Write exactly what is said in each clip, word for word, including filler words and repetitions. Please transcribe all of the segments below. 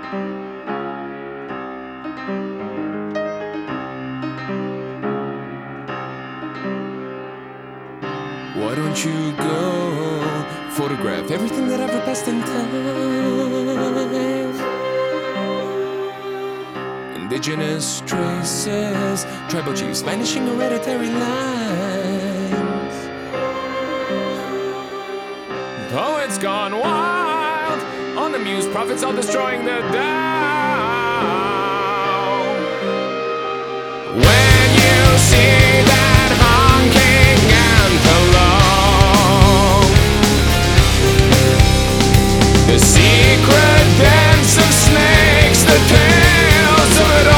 Why don't you go photograph everything that ever passed in time? Indigenous traces, tribal chiefs vanishing hereditary lines. Poets gone wild, on the muse prophets all destroying the Tao. When you see that honking antelope, the secret dance of snakes, the tales of it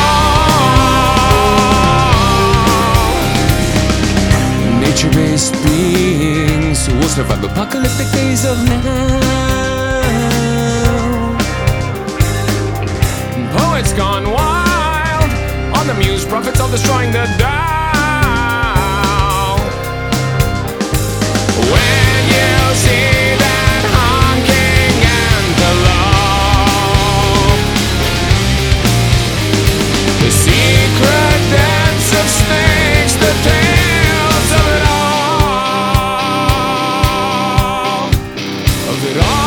all. Nature-based beings who will survive apocalyptic days of now. Poets gone wild, on the muse prophets all destroying the Tao. When you see that honking antelope, the secret dance of snakes, the tales of it all, of it all.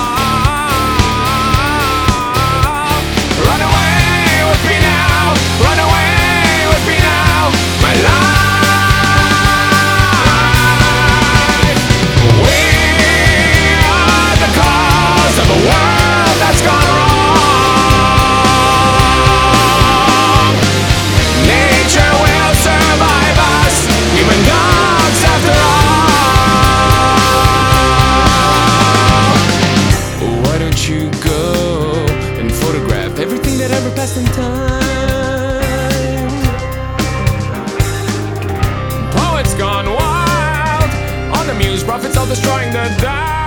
Run away with me now, run away with me now, my life. We are the cause of a world that's gone wrong. Nature will survive us, human dogs after all. Why don't you go and photograph everything that ever passed in time? Poets gone wild, on the muse prophets all destroying the Tao.